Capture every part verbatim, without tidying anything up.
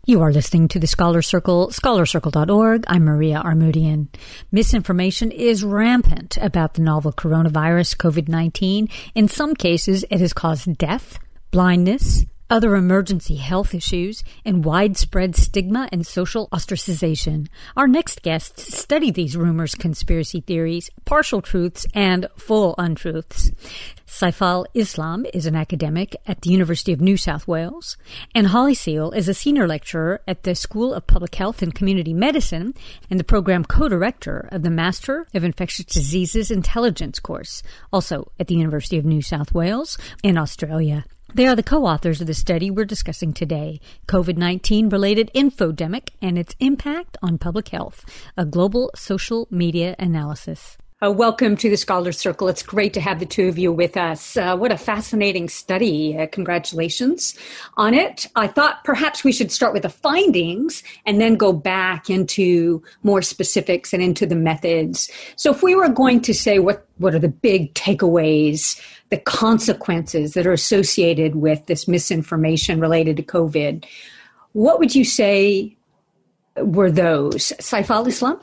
You are listening to the Scholar Circle, scholar circle dot org. I'm Maria Armoudian. Misinformation is rampant about the novel coronavirus, COVID nineteen. In some cases, it has caused death, blindness, other emergency health issues, and widespread stigma and social ostracization. Our next guests study these rumors, conspiracy theories, partial truths, and full untruths. Saiful Islam is an academic at the University of New South Wales, and Holly Seal is a senior lecturer at the School of Public Health and Community Medicine and the program co-director of the Master of Infectious Diseases Intelligence course, also at the University of New South Wales in Australia. They are the co-authors of the study we're discussing today, COVID nineteen-related infodemic and its impact on public health, a global social media analysis. Uh, welcome to the Scholar Circle. It's great to have the two of you with us. Uh, what a fascinating study. Uh, congratulations on it. I thought perhaps we should start with the findings and then go back into more specifics and into the methods. So if we were going to say what, what are the big takeaways, the consequences that are associated with this misinformation related to COVID, what would you say were those? Saiful Islam?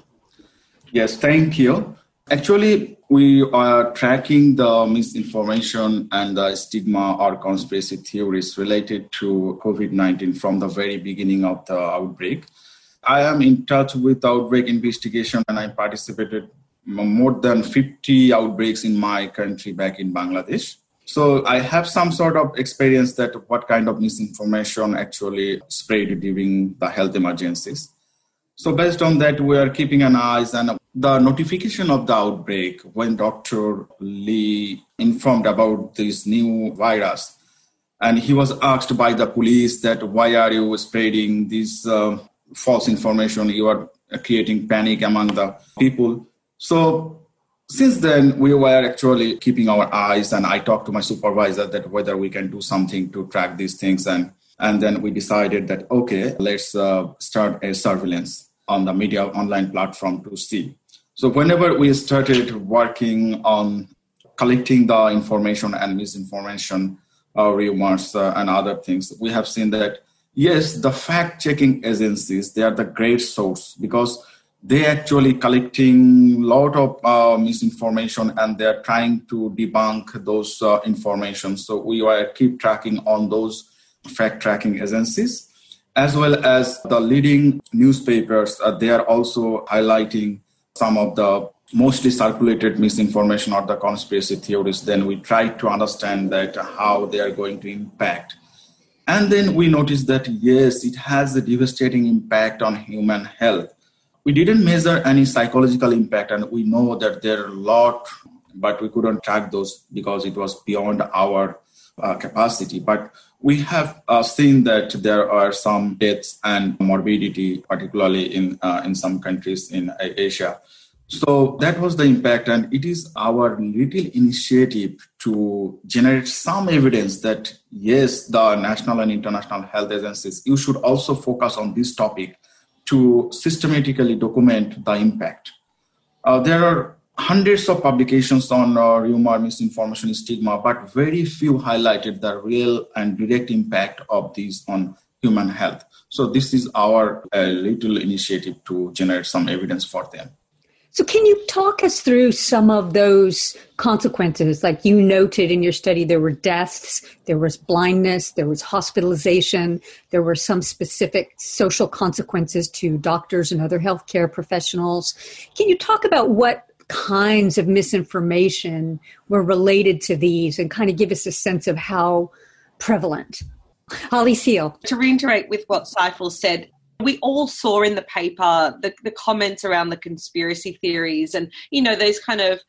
Yes, thank you. Actually, we are tracking the misinformation and the stigma or conspiracy theories related to COVID nineteen from the very beginning of the outbreak. I am in touch with outbreak investigation, and I participated more than fifty outbreaks in my country back in Bangladesh. So I have some sort of experience that what kind of misinformation actually spread during the health emergencies. So based on that, we are keeping an eye on the notification of the outbreak when Doctor Lee informed about this new virus. And he was asked by the police that why are you spreading this uh, false information? You are creating panic among the people. So since then, we were actually keeping our eyes, and I talked to my supervisor that whether we can do something to track these things. And, and then we decided that, okay, let's uh, start a surveillance on the media online platform to see. So whenever we started working on collecting the information and misinformation, uh, rumors uh, and other things, we have seen that, yes, the fact-checking agencies, they are the great source because they actually collecting a lot of uh, misinformation and they're trying to debunk those uh, information. So we are keep tracking on those fact-tracking agencies. As well as the leading newspapers, uh, they are also highlighting some of the mostly circulated misinformation or the conspiracy theories. Then we try to understand that how they are going to impact. And then we noticed that, yes, it has a devastating impact on human health. We didn't measure any psychological impact, and we know that there are a lot, but we couldn't track those because it was beyond our uh, capacity. But we have uh, seen that there are some deaths and morbidity, particularly in uh, in some countries in Asia. So that was the impact, and it is our little initiative to generate some evidence that, yes, the national and international health agencies, you should also focus on this topic to systematically document the impact. Uh, there are hundreds of publications on uh, rumor, misinformation, stigma, but very few highlighted the real and direct impact of these on human health. So this is our uh, little initiative to generate some evidence for them. So can you talk us through some of those consequences? Like you noted in your study, there were deaths, there was blindness, there was hospitalization, there were some specific social consequences to doctors and other healthcare professionals. Can you talk about what kinds of misinformation were related to these and kind of give us a sense of how prevalent? Holly Seal. To reiterate with what Saiful said, we all saw in the paper the, the comments around the conspiracy theories and, you know, those kind of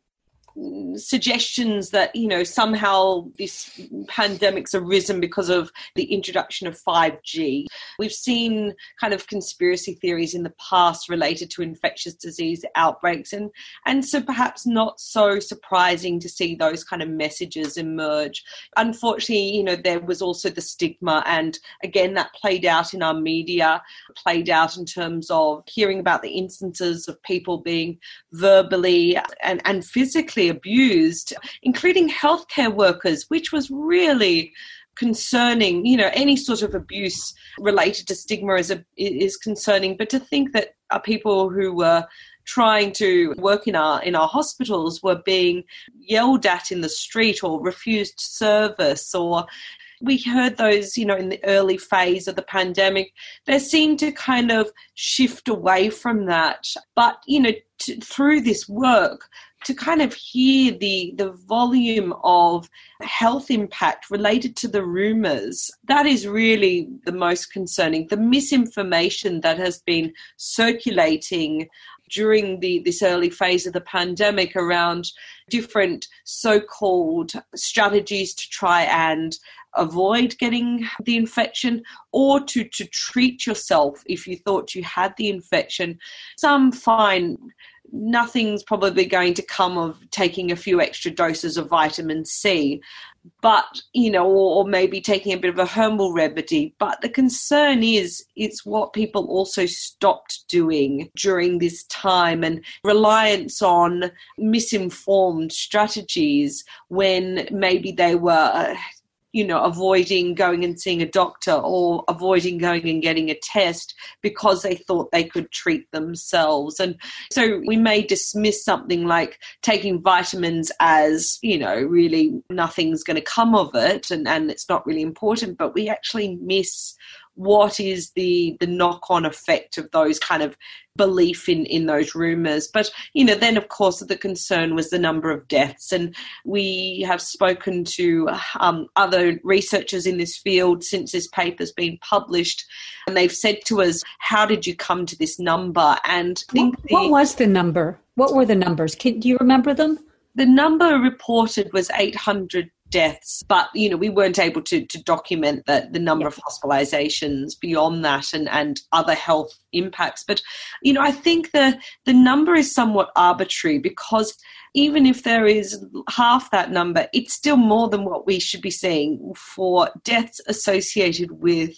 suggestions that, you know, somehow this pandemic's arisen because of the introduction of five G. We've seen kind of conspiracy theories in the past related to infectious disease outbreaks, and, and so perhaps not so surprising to see those kind of messages emerge. Unfortunately, you know, there was also the stigma, and again, that played out in our media, played out in terms of hearing about the instances of people being verbally and, and physically abused, including healthcare workers, which was really concerning. You know, any sort of abuse related to stigma is a, is concerning, but to think that uh, people who were trying to work in our in our hospitals were being yelled at in the street or refused service, or we heard those, you know, in the early phase of the pandemic, they seemed to kind of shift away from that. But, you know, to, through this work, to kind of hear the the volume of health impact related to the rumours, that is really the most concerning. The misinformation that has been circulating during the this early phase of the pandemic around different so-called strategies to try and avoid getting the infection, or to, to treat yourself if you thought you had the infection. Some find nothing's probably going to come of taking a few extra doses of vitamin C, but, you know, or, or maybe taking a bit of a herbal remedy. But the concern is it's what people also stopped doing during this time, and reliance on misinformed strategies when maybe they were uh, you know, avoiding going and seeing a doctor or avoiding going and getting a test because they thought they could treat themselves. And so we may dismiss something like taking vitamins as, you know, really nothing's going to come of it and, and it's not really important, but we actually miss what is the, the knock-on effect of those kind of belief in, in those rumours. But, you know, then, of course, the concern was the number of deaths. And we have spoken to um, other researchers in this field since this paper's been published, and they've said to us, how did you come to this number? And I think what, the, what was the number? What were the numbers? Can, do you remember them? The number reported was eight hundred deaths, but, you know, we weren't able to, to document that the number yeah. of hospitalizations beyond that and, and other health impacts. But, you know, I think the, the number is somewhat arbitrary, because even if there is half that number, it's still more than what we should be seeing for deaths associated with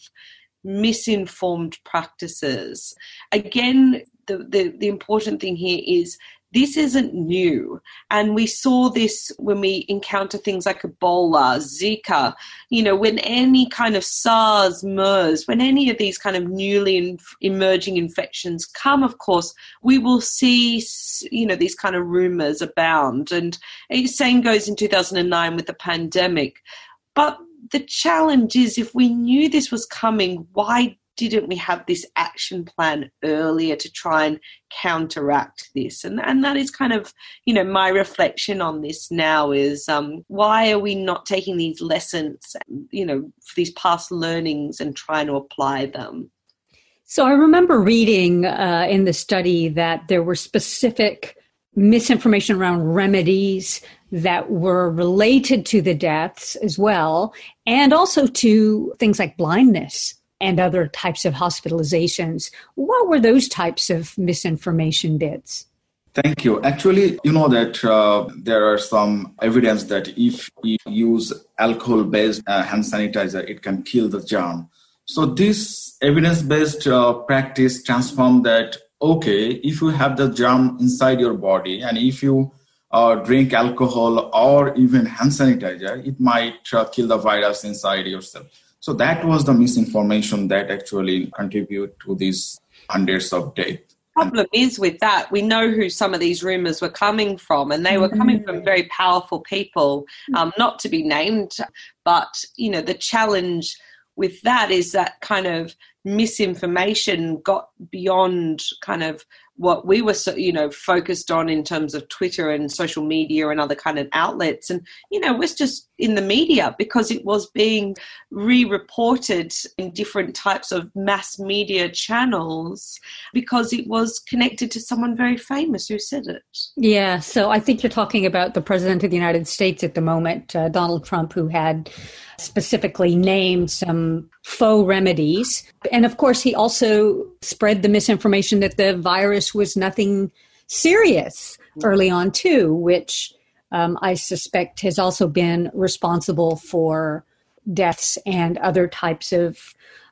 misinformed practices. Again, the, the, the important thing here is this isn't new. And we saw this when we encounter things like Ebola, Zika, you know, when any kind of SARS, MERS, when any of these kind of newly in, emerging infections come, of course, we will see, you know, these kind of rumors abound. And the same goes in two thousand nine with the pandemic. But the challenge is, if we knew this was coming, why didn't we have this action plan earlier to try and counteract this? And and that is kind of, you know, my reflection on this now is um, why are we not taking these lessons, you know, for these past learnings and trying to apply them? So I remember reading uh, in the study that there were specific misinformation around remedies that were related to the deaths as well, and also to things like blindness and other types of hospitalizations. What were those types of misinformation bits? Thank you. Actually, you know that uh, there are some evidence that if you use alcohol-based uh, hand sanitizer, it can kill the germ. So this evidence-based uh, practice transformed that, okay, if you have the germ inside your body and if you uh, drink alcohol or even hand sanitizer, it might uh, kill the virus inside yourself. So that was the misinformation that actually contributed to these hundreds of deaths. Problem is with that, we know who some of these rumours were coming from, and they were coming from very powerful people, um, not to be named. But, you know, the challenge with that is that kind of misinformation got beyond kind of what we were, you know, focused on in terms of Twitter and social media and other kind of outlets. And, you know, it was just in the media because it was being re-reported in different types of mass media channels because it was connected to someone very famous who said it. Yeah, so I think you're talking about the President of the United States at the moment, uh, Donald Trump, who had specifically named some faux remedies. And of course, he also spread the misinformation that the virus was nothing serious early on too, which um, I suspect has also been responsible for deaths and other types of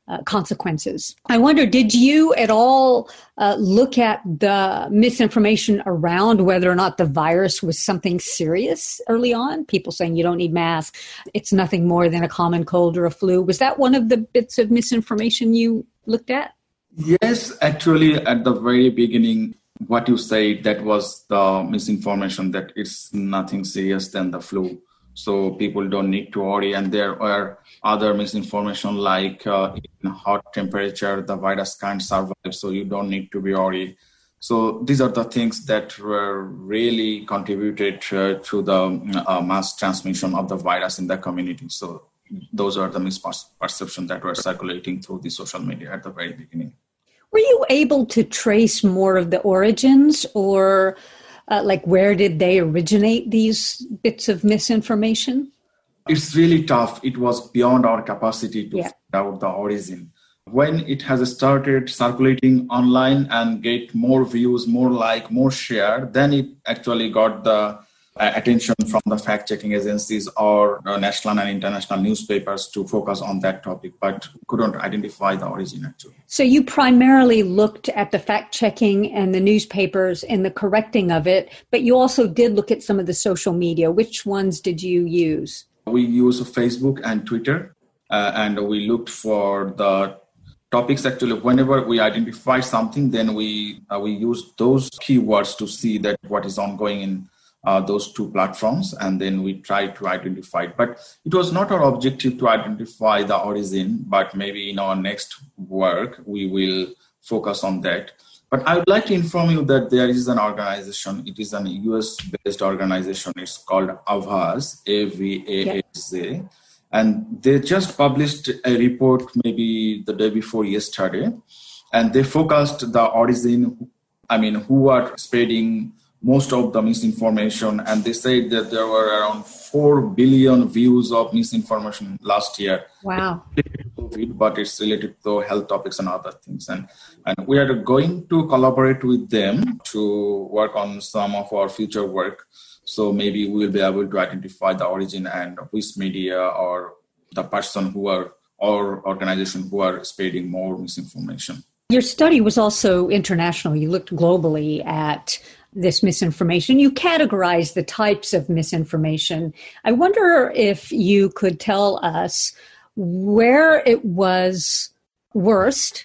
uh, consequences. I wonder, did you at all uh, look at the misinformation around whether or not the virus was something serious early on? People saying you don't need masks, it's nothing more than a common cold or a flu. Was that one of the bits of misinformation you looked at? Yes, actually, at the very beginning, what you said, that was the misinformation, that it's nothing serious than the flu. So people don't need to worry. And there were other misinformation like uh, in hot temperature, the virus can't survive, so you don't need to be worried. So these are the things that were really contributed uh, to the uh, mass transmission of the virus in the community. So those are the misperceptions that were circulating through the social media at the very beginning. Were you able to trace more of the origins, or uh, like where did they originate, these bits of misinformation? It's really tough. It was beyond our capacity to yeah. find out the origin. When it has started circulating online and get more views, more like, more share, then it actually got the uh, attention from the fact-checking agencies or uh, national and international newspapers to focus on that topic, but couldn't identify the origin actually. So you primarily looked at the fact-checking and the newspapers and the correcting of it, but you also did look at some of the social media. Which ones did you use? We use Facebook and Twitter, uh, and we looked for the topics. Actually, whenever we identify something, then we uh, we use those keywords to see that what is ongoing in uh, those two platforms, and then we try to identify it. But it was not our objective to identify the origin, but maybe in our next work, we will focus on that. But I would like to inform you that there is an organization. It is an U S-based organization. It's called Avaaz, A V A Z. Yeah. And they just published a report maybe the day before yesterday. And they focused the origin, I mean, who are spreading most of the misinformation. And they said that there were around four billion views of misinformation last year. Wow. COVID, but it's related to health topics and other things. And, and we are going to collaborate with them to work on some of our future work. So maybe we will be able to identify the origin and which media or the person who are or organization who are spreading more misinformation. Your study was also international. You looked globally at this misinformation. You categorized the types of misinformation. I wonder if you could tell us where it was worst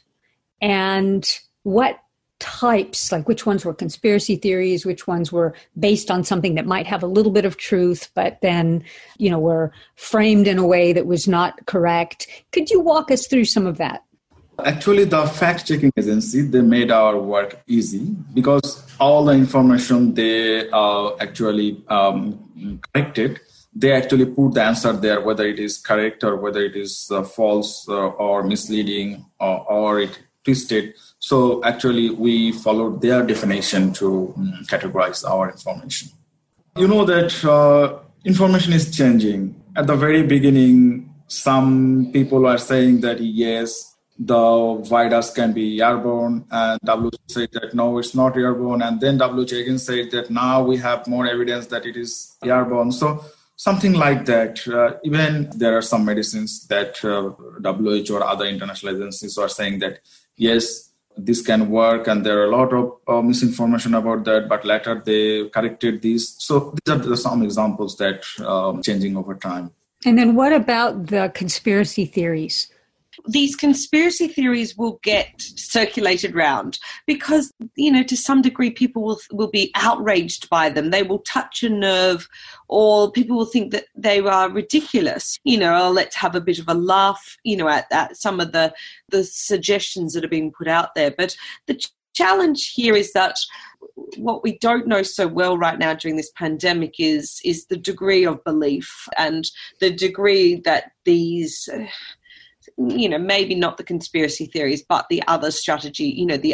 and what types, like which ones were conspiracy theories, which ones were based on something that might have a little bit of truth, but then, you know, were framed in a way that was not correct. Could you walk us through some of that? Actually, the fact-checking agency, they made our work easy because all the information they uh, actually um, corrected, they actually put the answer there, whether it is correct or whether it is uh, false uh, or misleading or, or it twisted. So actually, we followed their definition to um, categorize our information. You know that uh, information is changing. At the very beginning, some people are saying that yes, the virus can be airborne, and W H O said that no, it's not airborne, and then W H O again said that now we have more evidence that it is airborne. So something like that. Uh, even there are some medicines that uh, W H O or other international agencies are saying that yes, this can work, and there are a lot of uh, misinformation about that, but later they corrected these. So these are the, some examples that um, changing over time. And then what about the conspiracy theories? These conspiracy theories will get circulated round because, you know, to some degree people will will be outraged by them. They will touch a nerve, or people will think that they are ridiculous. You know, oh, let's have a bit of a laugh, you know, at, at some of the, the suggestions that are being put out there. But the ch- challenge here is that what we don't know so well right now during this pandemic is is the degree of belief and the degree that these... Uh, you know, maybe not the conspiracy theories, but the other strategy, you know, the other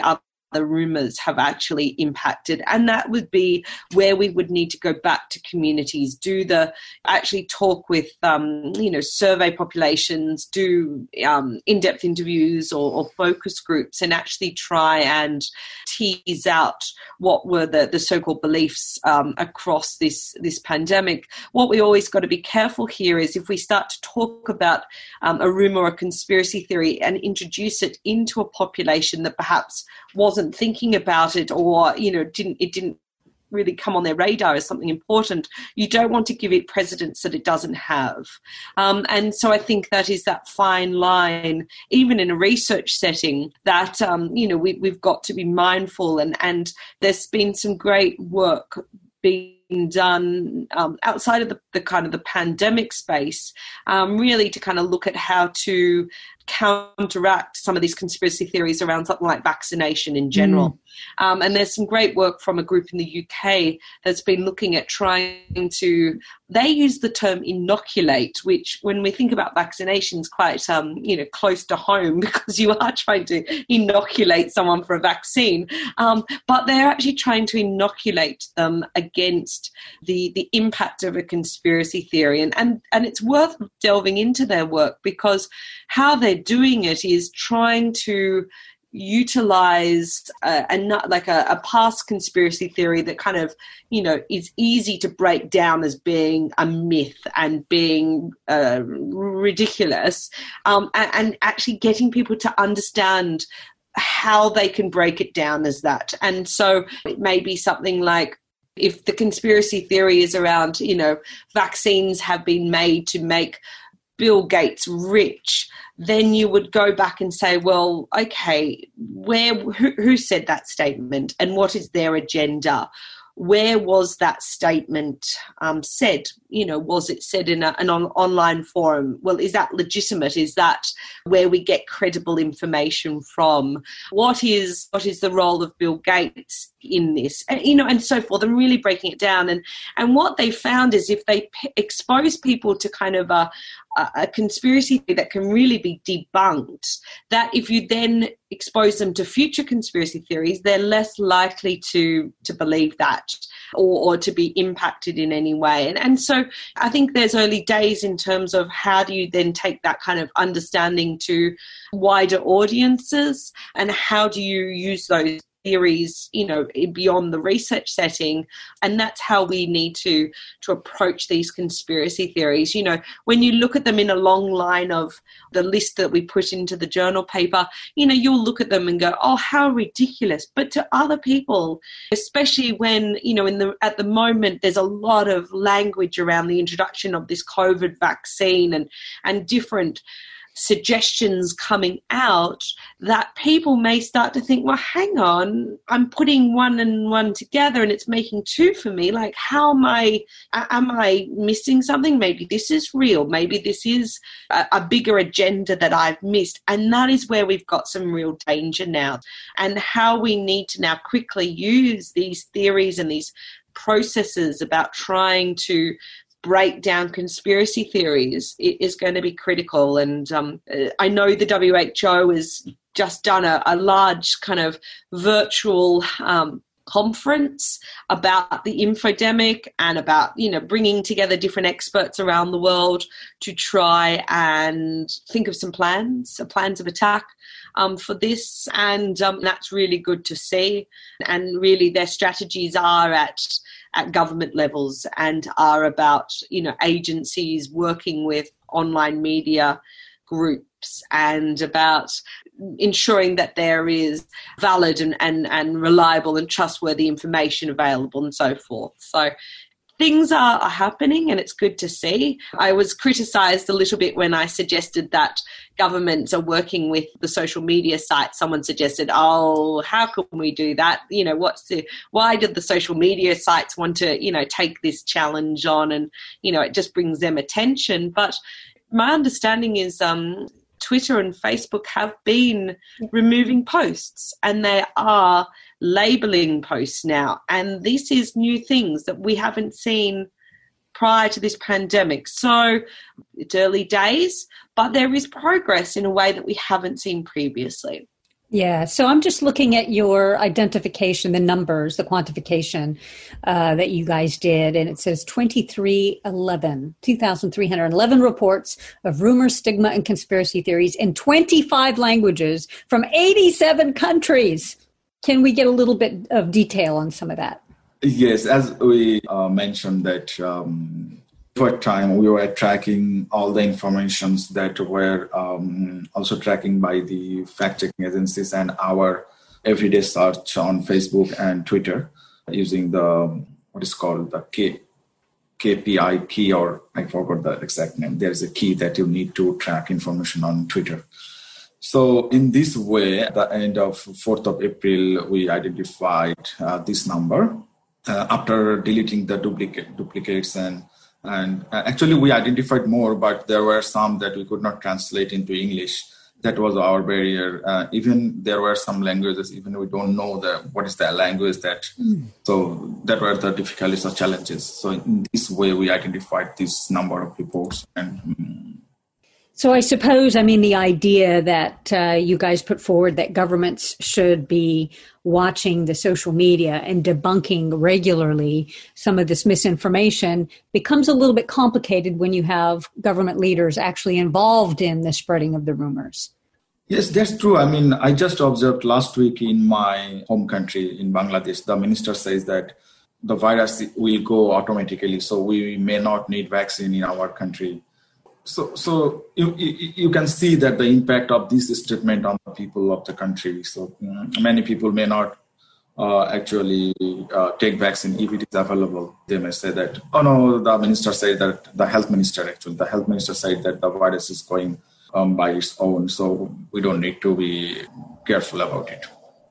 the rumours have actually impacted. And that would be where we would need to go back to communities, do the actually talk with, um, you know, survey populations, do um, in-depth interviews or, or focus groups, and actually try and tease out what were the, the so-called beliefs um, across this, this pandemic. What we always got to be careful here is if we start to talk about um, a rumour or a conspiracy theory and introduce it into a population that perhaps wasn't thinking about it, or you know didn't it didn't really come on their radar as something important, you don't want to give it precedence that it doesn't have. Um, and so I think that is that fine line, even in a research setting, that um, you know we, we've got to be mindful. And and there's been some great work being done um, outside of the, the kind of the pandemic space, um, really to kind of look at how to counteract some of these conspiracy theories around something like vaccination in general. Mm. Um, and there's some great work from a group in the U K that's been looking at trying to, they use the term inoculate, which when we think about vaccinations, quite um, you know, close to home, because you are trying to inoculate someone for a vaccine. Um, but they're actually trying to inoculate them against the, the impact of a conspiracy theory. And, and, and it's worth delving into their work, because how they're doing it is trying to utilize uh, a like a, a past conspiracy theory that kind of, you know, is easy to break down as being a myth and being uh, ridiculous, um, and, and actually getting people to understand how they can break it down as that. And so it may be something like, if the conspiracy theory is around, you know, vaccines have been made to make Bill Gates rich, then you would go back and say, well, okay, where who, who said that statement and what is their agenda? Where was that statement um, said? You know, was it said in a, an on, online forum? Well, is that legitimate? Is that where we get credible information from? What is what is the role of Bill Gates in this? And, you know, and so forth, and really breaking it down. And and what they found is if they p- expose people to kind of a, a conspiracy theory that can really be debunked, that if you then expose them to future conspiracy theories, they're less likely to to believe that or, or to be impacted in any way. And, and so I think there's early days in terms of how do you then take that kind of understanding to wider audiences, and how do you use those theories, you know, beyond the research setting. And that's how we need to to approach these conspiracy theories. You know, when you look at them in a long line of the list that we put into the journal paper, you know, you'll look at them and go, oh, how ridiculous. But to other people, especially when, you know, in the at the moment, there's a lot of language around the introduction of this COVID vaccine and and different suggestions coming out, that people may start to think, well, hang on, I'm putting one and one together and it's making two for me. Like, how am I, am I missing something? Maybe this is real. Maybe this is a, a bigger agenda that I've missed. And that is where we've got some real danger now, and how we need to now quickly use these theories and these processes about trying to break down conspiracy theories is going to be critical. And um, I know the W H O has just done a, a large kind of virtual um, conference about the infodemic and about, you know, bringing together different experts around the world to try and think of some plans, plans of attack um, for this. And um, that's really good to see. And really their strategies are at at government levels and are about, you know, agencies working with online media groups and about ensuring that there is valid and, and, and reliable and trustworthy information available and so forth. So things are, are happening and it's good to see. I was criticised a little bit when I suggested that governments are working with the social media sites. Someone suggested, oh, how can we do that? You know, what's the, why did the social media sites want to, you know, take this challenge on? And, you know, it just brings them attention. But my understanding is um, Twitter and Facebook have been removing posts and they are labeling posts now. And this is new things that we haven't seen prior to this pandemic. So it's early days, but there is progress in a way that we haven't seen previously. Yeah, so I'm just looking at your identification, the numbers, the quantification uh, that you guys did, and it says twenty-three eleven, two thousand three hundred eleven reports of rumors, stigma, and conspiracy theories in twenty-five languages from eighty-seven countries. Can we get a little bit of detail on some of that? Yes, as we uh, mentioned that um, for time we were tracking all the informations that were um, also tracking by the fact-checking agencies and our everyday search on Facebook and Twitter using the what is called the K, KPI key, or I forgot the exact name. There's a key that you need to track information on Twitter. So in this way, at the end of fourth of April, we identified uh, this number uh, after deleting the duplicate duplicates and And actually, we identified more, but there were some that we could not translate into English. That was our barrier. Uh, even there were some languages, even we don't know the what is the language that. Mm. So that were the difficulties or challenges. So in this way, we identified this number of reports. And mm. So I suppose, I mean, the idea that uh, you guys put forward that governments should be watching the social media and debunking regularly some of this misinformation becomes a little bit complicated when you have government leaders actually involved in the spreading of the rumors. Yes, that's true. I mean, I just observed last week in my home country, in Bangladesh, the minister says that the virus will go automatically, so we may not need vaccine in our country. So, so you, you you can see that the impact of this statement on the people of the country. So um, many people may not uh, actually uh, take vaccine if it is available. They may say that, oh no, the minister said that, the health minister actually, the health minister said that the virus is going um, by its own. So we don't need to be careful about it.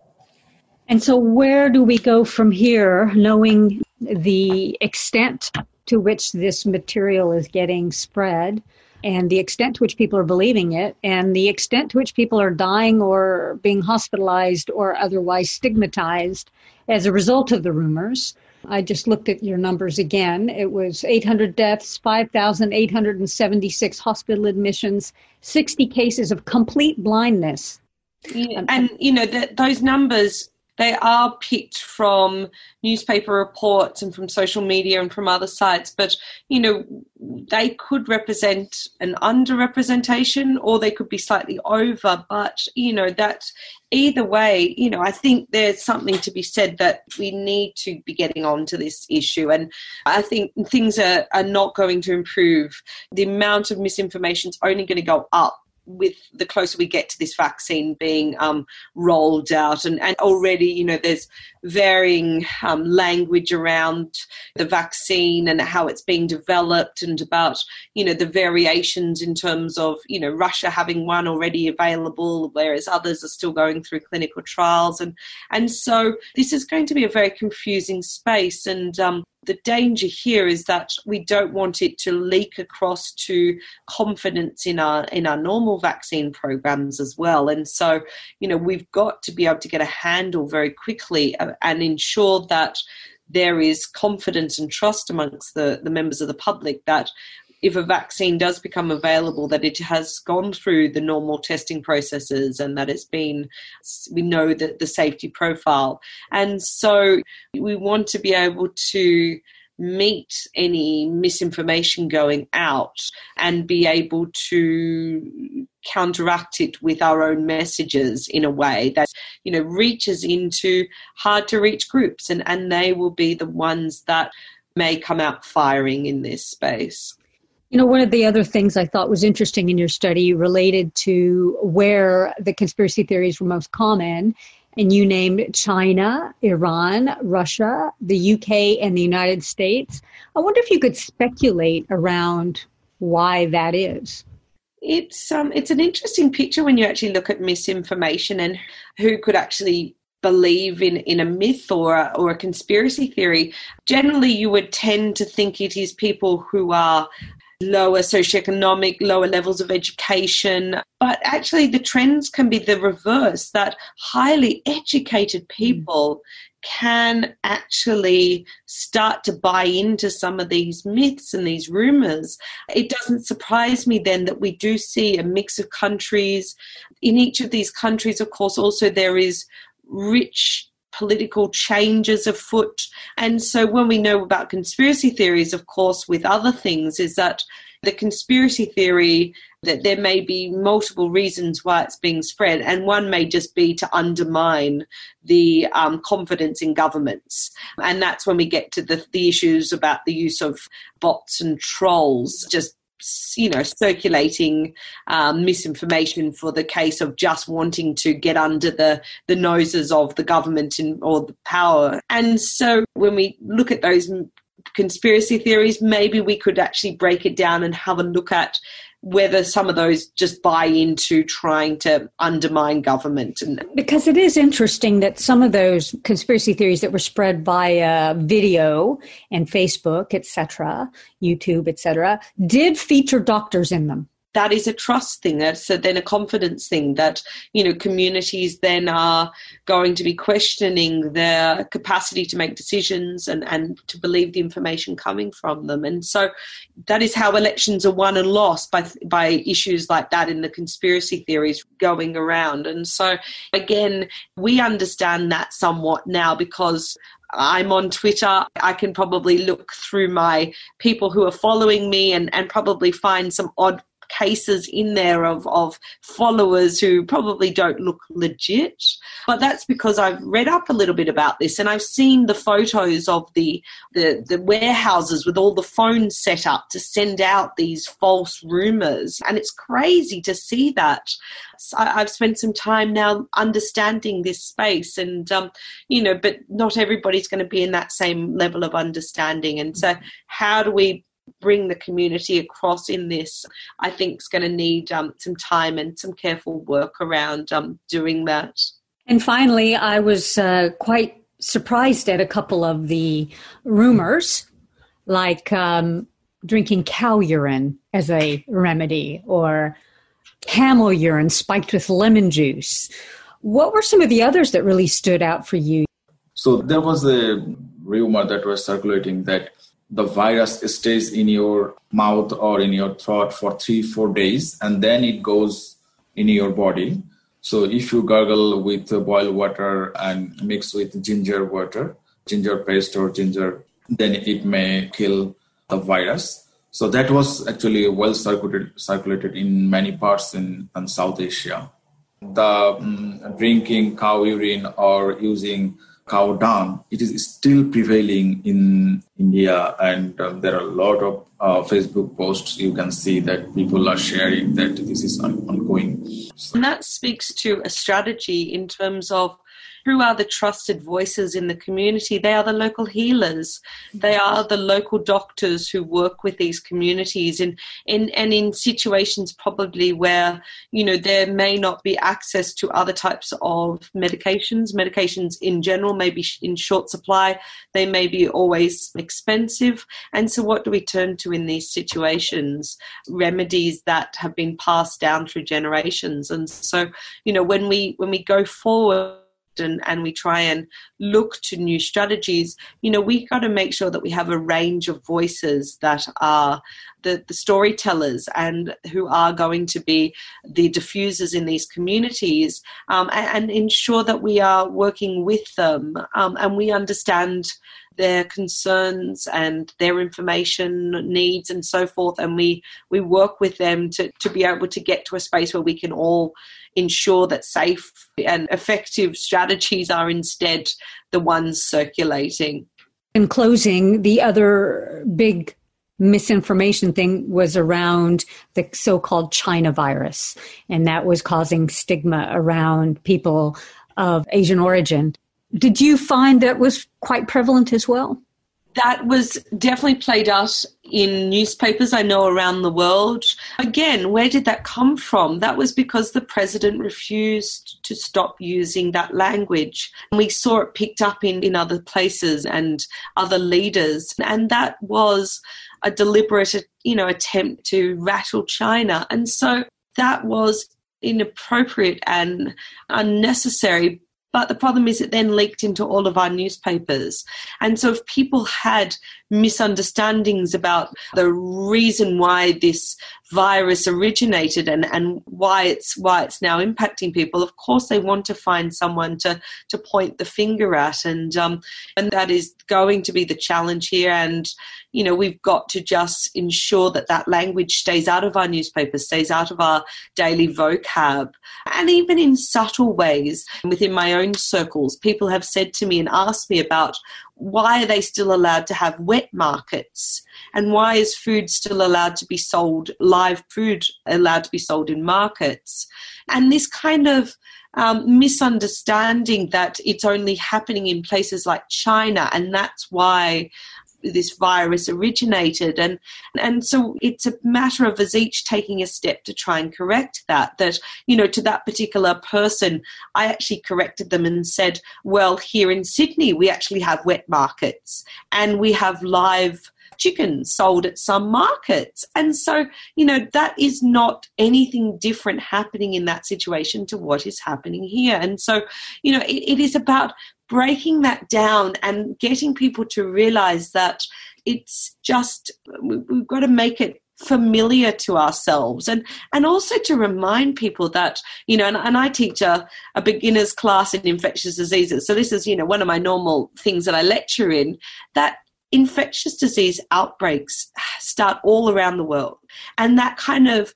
And so where do we go from here, knowing the extent to which this material is getting spread, and the extent to which people are believing it, and the extent to which people are dying or being hospitalized or otherwise stigmatized as a result of the rumors? I just looked at your numbers again. It was eight hundred deaths, five thousand eight hundred seventy-six hospital admissions, sixty cases of complete blindness. Yeah, and, you know, the, those numbers, they are picked from newspaper reports and from social media and from other sites, but, you know, they could represent an underrepresentation or they could be slightly over, but, you know, that either way, you know, I think there's something to be said that we need to be getting on to this issue. And I think things are, are not going to improve. The amount of misinformation is only going to go up with the closer we get to this vaccine being um, rolled out. And, and already, you know, there's varying um, language around the vaccine and how it's being developed and about, you know, the variations in terms of, you know, Russia having one already available, whereas others are still going through clinical trials. And, and so this is going to be a very confusing space. And um, the danger here is that we don't want it to leak across to confidence in our in our normal vaccine programs as well. And so, you know, we've got to be able to get a handle very quickly and ensure that there is confidence and trust amongst the, the members of the public that if a vaccine does become available, that it has gone through the normal testing processes and that it's been, we know that the safety profile. And so we want to be able to meet any misinformation going out and be able to counteract it with our own messages in a way that, you know, reaches into hard to reach groups, and, and they will be the ones that may come out firing in this space. You know, one of the other things I thought was interesting in your study related to where the conspiracy theories were most common, and you named China, Iran, Russia, the U K, and the United States. I wonder if you could speculate around why that is. It's um, it's an interesting picture when you actually look at misinformation and who could actually believe in, in a myth or a, or a conspiracy theory. Generally, you would tend to think it is people who are lower socioeconomic, lower levels of education. But actually the trends can be the reverse, that highly educated people can actually start to buy into some of these myths and these rumors. It doesn't surprise me then that we do see a mix of countries. In each of these countries, of course, also there is rich political changes afoot. And so when we know about conspiracy theories, of course, with other things, is that the conspiracy theory that there may be multiple reasons why it's being spread, and one may just be to undermine the um, confidence in governments. And that's when we get to the, the issues about the use of bots and trolls, just you know, circulating um, misinformation for the case of just wanting to get under the, the noses of the government in, or the power. And so when we look at those conspiracy theories, maybe we could actually break it down and have a look at whether some of those just buy into trying to undermine government. And because it is interesting that some of those conspiracy theories that were spread via video and Facebook, et cetera, YouTube, et cetera, did feature doctors in them. That is a trust thing. That's a, then a confidence thing that, you know, communities then are going to be questioning their capacity to make decisions and, and to believe the information coming from them. And so that is how elections are won and lost, by by issues like that in the conspiracy theories going around. And so, again, we understand that somewhat now because I'm on Twitter. I can probably look through my people who are following me and, and probably find some odd cases in there of, of followers who probably don't look legit. But that's because I've read up a little bit about this and I've seen the photos of the, the, the warehouses with all the phones set up to send out these false rumors. And it's crazy to see that. So I've spent some time now understanding this space and, um, you know, but not everybody's going to be in that same level of understanding. And so how do we bring the community across in this? I think it's going to need um, some time and some careful work around um, doing that. And finally, I was uh, quite surprised at a couple of the rumors, like um, drinking cow urine as a remedy or camel urine spiked with lemon juice. What were some of the others that really stood out for you? So there was a rumor that was circulating that the virus stays in your mouth or in your throat for three, four days, and then it goes in your body. So if you gargle with boiled water and mix with ginger water, ginger paste or ginger, then it may kill the virus. So that was actually well circulated, circulated in many parts in, in South Asia. The um, drinking cow urine or using cow dung, it is still prevailing in India, and um, there are a lot of uh, Facebook posts you can see that people are sharing that this is on- ongoing. And that speaks to a strategy in terms of who are the trusted voices in the community. They are the local healers. They are the local doctors who work with these communities in, in and in situations probably where, you know, there may not be access to other types of medications. Medications in general may be in short supply. They may be always expensive. And so what do we turn to in these situations? Remedies that have been passed down through generations. And so, you know, when we when we go forward, And, and we try and look to new strategies, you know, we got to make sure that we have a range of voices that are the, the storytellers and who are going to be the diffusers in these communities, um, and, and ensure that we are working with them um, and we understand their concerns and their information needs and so forth, and we we work with them to, to be able to get to a space where we can all ensure that safe and effective strategies are instead the ones circulating. In closing, the other big misinformation thing was around the so-called China virus, and that was causing stigma around people of Asian origin. Did you find that was quite prevalent as well? That was definitely played out in newspapers, I know, around the world. Again, where did that come from? That was because the president refused to stop using that language. And we saw it picked up in, in other places and other leaders. And that was a deliberate, you know, attempt to rattle China. And so that was inappropriate and unnecessary. But the problem is it then leaked into all of our newspapers. And so if people had misunderstandings about the reason why this virus originated and, and why it's why it's now impacting people, of course they want to find someone to, to point the finger at. And um, and that is going to be the challenge here. And, you know, we've got to just ensure that that language stays out of our newspapers, stays out of our daily vocab. And even in subtle ways, within my own circles, people have said to me and asked me about why are they still allowed to have wet markets and why is food still allowed to be sold, live food allowed to be sold in markets. And this kind of um, misunderstanding that it's only happening in places like China and that's why this virus originated. And and so it's a matter of us each taking a step to try and correct that, that, you know, to that particular person, I actually corrected them and said, well, here in Sydney, we actually have wet markets and we have live chicken sold at some markets. And so, you know, that is not anything different happening in that situation to what is happening here. And so, you know, it, it is about breaking that down and getting people to realize that it's just, we've got to make it familiar to ourselves and, and also to remind people that, you know, and, and I teach a, a beginner's class in infectious diseases. So this is, you know, one of my normal things that I lecture in, that infectious disease outbreaks start all around the world. And that kind of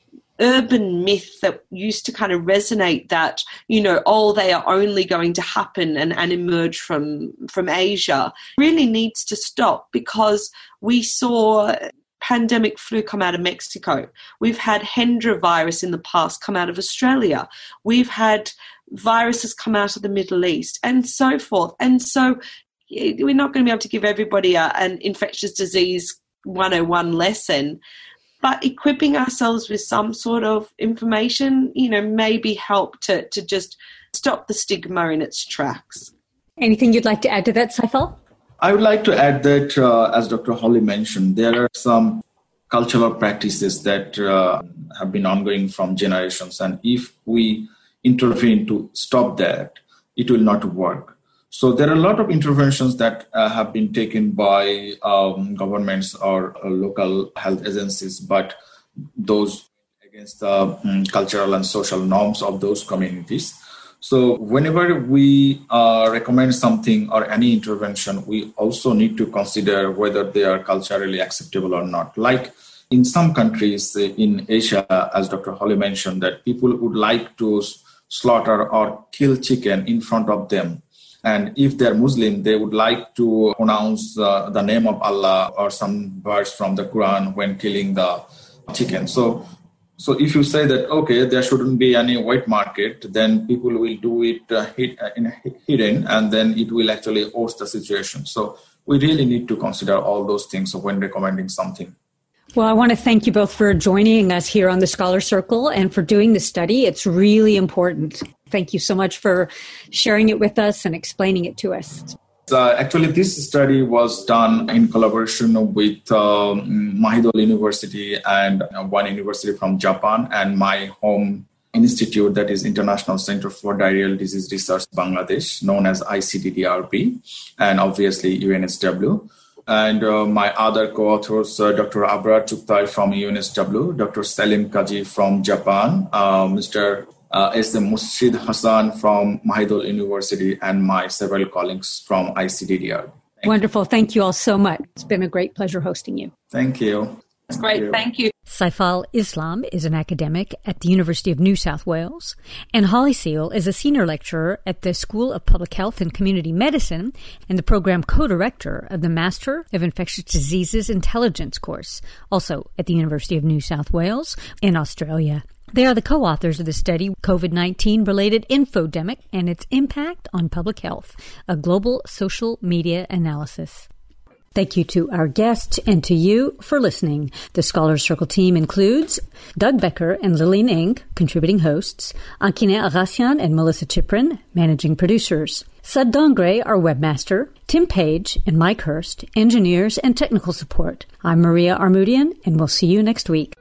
urban myth that used to kind of resonate that, you know, oh, they are only going to happen and, and emerge from, from Asia really needs to stop, because we saw pandemic flu come out of Mexico. We've had Hendra virus in the past come out of Australia. We've had viruses come out of the Middle East and so forth. And so we're not going to be able to give everybody a, an infectious disease one oh one lesson. But equipping ourselves with some sort of information, you know, maybe help to, to just stop the stigma in its tracks. Anything you'd like to add to that, Saifal? I would like to add that, uh, as Doctor Holly mentioned, there are some cultural practices that uh, have been ongoing from generations. And if we intervene to stop that, it will not work. So there are a lot of interventions that uh, have been taken by um, governments or uh, local health agencies, but those against the um, cultural and social norms of those communities. So whenever we uh, recommend something or any intervention, we also need to consider whether they are culturally acceptable or not. Like in some countries in Asia, as Doctor Holly mentioned, that people would like to slaughter or kill chicken in front of them. And if they're Muslim, they would like to pronounce uh, the name of Allah or some verse from the Quran when killing the chicken. So, so if you say that, okay, there shouldn't be any wet market, then people will do it uh, hid, uh, in, hidden, and then it will actually worsen the situation. So we really need to consider all those things when recommending something. Well, I want to thank you both for joining us here on the Scholar Circle and for doing this study. It's really important. Thank you so much for sharing it with us and explaining it to us. Uh, actually, this study was done in collaboration with um, Mahidol University and uh, one university from Japan and my home institute, that is International Center for Diarrheal Disease Research, Bangladesh, known as I C D D R B, and obviously U N S W. And uh, my other co-authors, uh, Doctor Abrar Chugtai from U N S W, Doctor Salim Kaji from Japan, uh, Mister Uh, S M Murshid Hassan from Mahidol University, and my several colleagues from I C D D R. Thank Wonderful. You. Thank you all so much. It's been a great pleasure hosting you. Thank you. That's great. Thank you. Thank you. Saifal Islam is an academic at the University of New South Wales, and Holly Seal is a senior lecturer at the School of Public Health and Community Medicine and the program co-director of the Master of Infectious Diseases Intelligence course, also at the University of New South Wales in Australia. They are the co-authors of the study, COVID nineteen related infodemic and its impact on public health, a global social media analysis. Thank you to our guests and to you for listening. The Scholars Circle team includes Doug Becker and Lillian Ng, contributing hosts, Ankine Agasian and Melissa Chiprin, managing producers, Sud Dongre, our webmaster, Tim Page and Mike Hurst, engineers and technical support. I'm Maria Armoudian, and we'll see you next week.